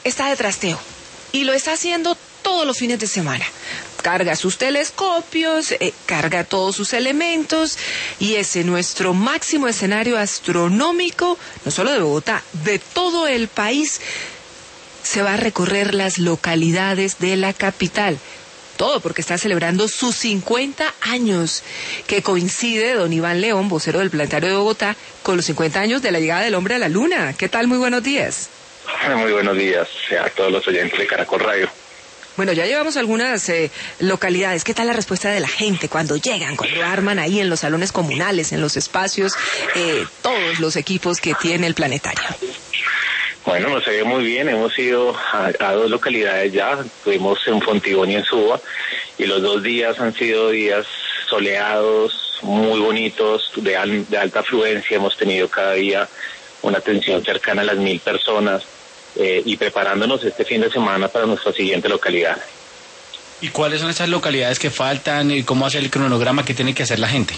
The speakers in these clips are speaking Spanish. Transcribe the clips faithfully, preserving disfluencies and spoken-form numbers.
está de trasteo y lo está haciendo todos los fines de semana. Carga sus telescopios, eh, carga todos sus elementos y ese nuestro máximo escenario astronómico, no solo de Bogotá, de todo el país, se va a recorrer las localidades de la capital. Todo porque está celebrando sus cincuenta años, que coincide, don Iván León, vocero del Planetario de Bogotá, con los cincuenta años de la llegada del hombre a la luna. ¿Qué tal? Muy buenos días. Muy buenos días a todos los oyentes de Caracol Radio. Bueno, ya llevamos algunas eh, localidades. ¿Qué tal la respuesta de la gente cuando llegan, cuando arman ahí en los salones comunales, en los espacios, eh, todos los equipos que tiene el planetario? Bueno, nos ve muy bien. Hemos ido a, a dos localidades ya. Estuvimos en Fontibón y en Suba. Y los dos días han sido días soleados, muy bonitos, de, al, de alta afluencia. Hemos tenido cada día una atención cercana a las mil personas. Eh, y preparándonos este fin de semana para nuestra siguiente localidad. ¿Y cuáles son esas localidades que faltan y cómo hacer el cronograma que tiene que hacer la gente?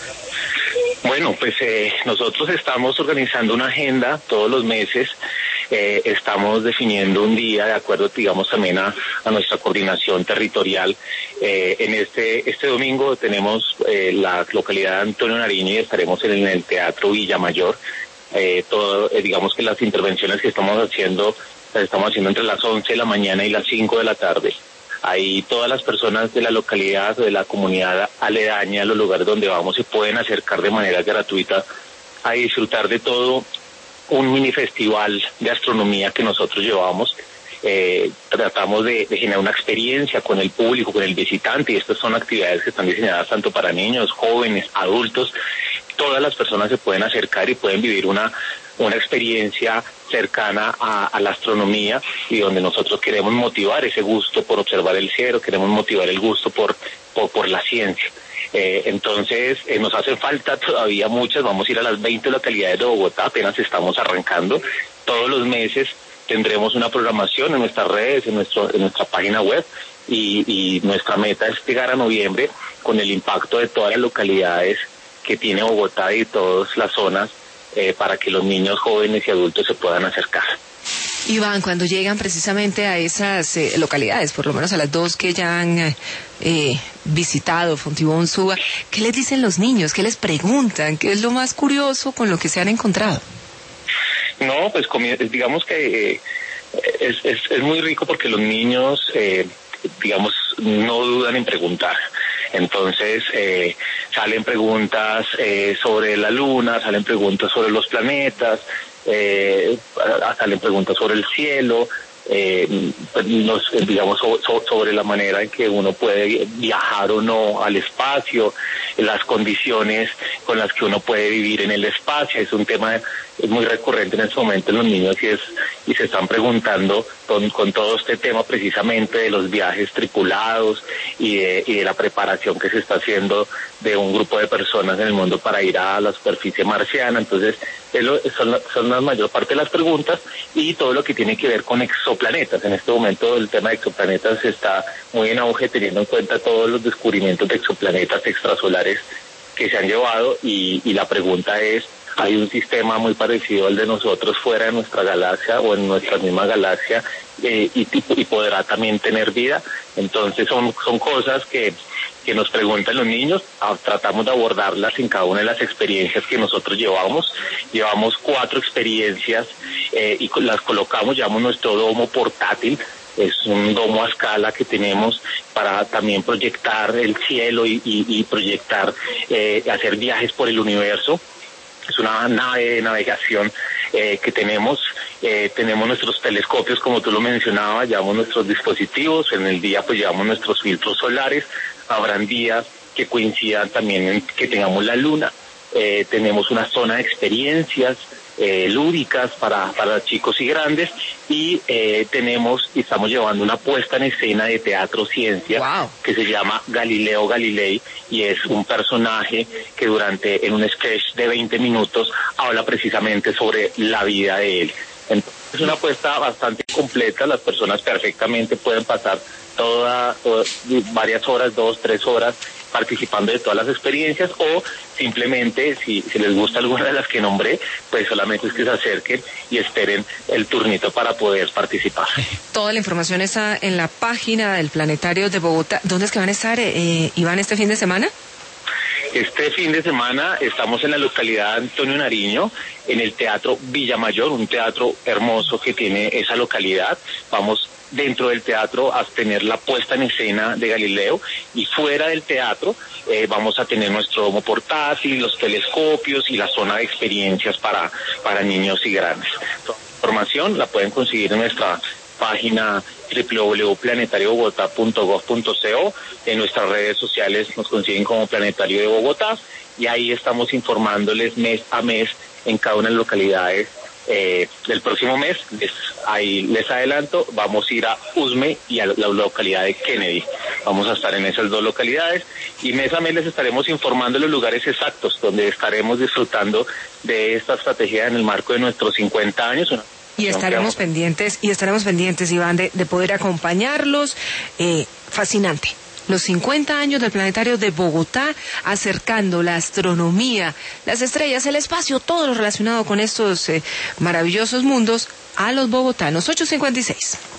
Bueno, pues eh, nosotros estamos organizando una agenda todos los meses, eh, estamos definiendo un día de acuerdo, digamos, también a, a nuestra coordinación territorial. Eh, en este este domingo tenemos eh, la localidad de Antonio Nariño y estaremos en el Teatro Villamayor. Eh, todo, eh, digamos que las intervenciones que estamos haciendo, las estamos haciendo entre las once de la mañana y las cinco de la tarde. Ahí todas las personas de la localidad, de la comunidad aledaña, a los lugares donde vamos, se pueden acercar de manera gratuita a disfrutar de todo un mini festival de astronomía que nosotros llevamos. Eh, tratamos de, de generar una experiencia con el público, con el visitante, y estas son actividades que están diseñadas tanto para niños, jóvenes, adultos. Todas las personas se pueden acercar y pueden vivir una una experiencia cercana a, a la astronomía, y donde nosotros queremos motivar ese gusto por observar el cielo, queremos motivar el gusto por por, por la ciencia. Eh, entonces eh, nos hacen falta todavía muchas. Vamos a ir a las veinte localidades de Bogotá, apenas estamos arrancando. Todos los meses tendremos una programación en nuestras redes, en nuestro en nuestra página web, y, y nuestra meta es llegar a noviembre con el impacto de todas las localidades que tiene Bogotá y todas las zonas, eh, para que los niños, jóvenes y adultos se puedan acercar. Iván, cuando llegan precisamente a esas eh, localidades, por lo menos a las dos que ya han eh, visitado, Fontibón, Suba, ¿qué les dicen los niños? ¿Qué les preguntan? ¿Qué es lo más curioso con lo que se han encontrado? No, pues digamos que eh, es, es, es muy rico porque los niños, eh, digamos, no dudan en preguntar. Entonces eh, salen preguntas eh, sobre la luna, salen preguntas sobre los planetas, eh, salen preguntas sobre el cielo, eh, nos, digamos so, so, sobre la manera en que uno puede viajar o no al espacio, las condiciones con las que uno puede vivir en el espacio. Es un tema muy recurrente en este momento en los niños, y es y se están preguntando con, con todo este tema precisamente de los viajes tripulados y de, y de la preparación que se está haciendo de un grupo de personas en el mundo para ir a la superficie marciana. Entonces es lo, son, son la mayor parte de las preguntas, y todo lo que tiene que ver con exoplanetas. En este momento el tema de exoplanetas está muy en auge, teniendo en cuenta todos los descubrimientos de exoplanetas extrasolares que se han llevado, y, y la pregunta es: ¿hay un sistema muy parecido al de nosotros fuera de nuestra galaxia o en nuestra misma galaxia, eh, y, y podrá también tener vida? Entonces son son cosas que que nos preguntan los niños. Ah, tratamos de abordarlas en cada una de las experiencias que nosotros llevamos. Llevamos cuatro experiencias eh, y las colocamos, llevamos nuestro domo portátil. Es un domo a escala que tenemos para también proyectar el cielo y, y, y proyectar, eh, hacer viajes por el universo. Es una nave de navegación eh, que tenemos. Eh, tenemos nuestros telescopios, como tú lo mencionabas, llevamos nuestros dispositivos. En el día pues llevamos nuestros filtros solares. Habrán días que coincidan también en que tengamos la luna. Eh, tenemos una zona de experiencias eh, lúdicas para, para chicos y grandes, y eh, tenemos y estamos llevando una puesta en escena de teatro ciencia. Wow. Que se llama Galileo Galilei, y es un personaje que durante en un sketch de veinte minutos habla precisamente sobre la vida de él. Entonces Es una apuesta bastante completa, las personas perfectamente pueden pasar toda, toda varias horas, dos, tres horas, participando de todas las experiencias, o simplemente, si, si les gusta alguna de las que nombré, pues solamente es que se acerquen y esperen el turnito para poder participar. Toda la información está en la página del Planetario de Bogotá. ¿Dónde es que van a estar, eh, Iván, este fin de semana? Este fin de semana estamos en la localidad de Antonio Nariño, en el Teatro Villamayor, un teatro hermoso que tiene esa localidad. Vamos dentro del teatro a tener la puesta en escena de Galileo, y fuera del teatro eh, vamos a tener nuestro domo portátil, los telescopios y la zona de experiencias para, para niños y grandes. Toda la información la pueden conseguir en nuestra página doble u doble u doble u punto planetario bogotá punto gov punto co. En nuestras redes sociales nos consiguen como Planetario de Bogotá, y ahí estamos informándoles mes a mes en cada una de las localidades. Eh, del próximo mes, les, ahí les adelanto, vamos a ir a Usme y a la localidad de Kennedy. Vamos a estar en esas dos localidades, y mes a mes les estaremos informando los lugares exactos donde estaremos disfrutando de esta estrategia en el marco de nuestros cincuenta años. Y estaremos pendientes, y estaremos pendientes, Iván, de, de poder acompañarlos. Eh, fascinante. Los cincuenta años del Planetario de Bogotá, acercando la astronomía, las estrellas, el espacio, todo lo relacionado con estos eh, maravillosos mundos a los bogotanos. ocho cincuenta y seis.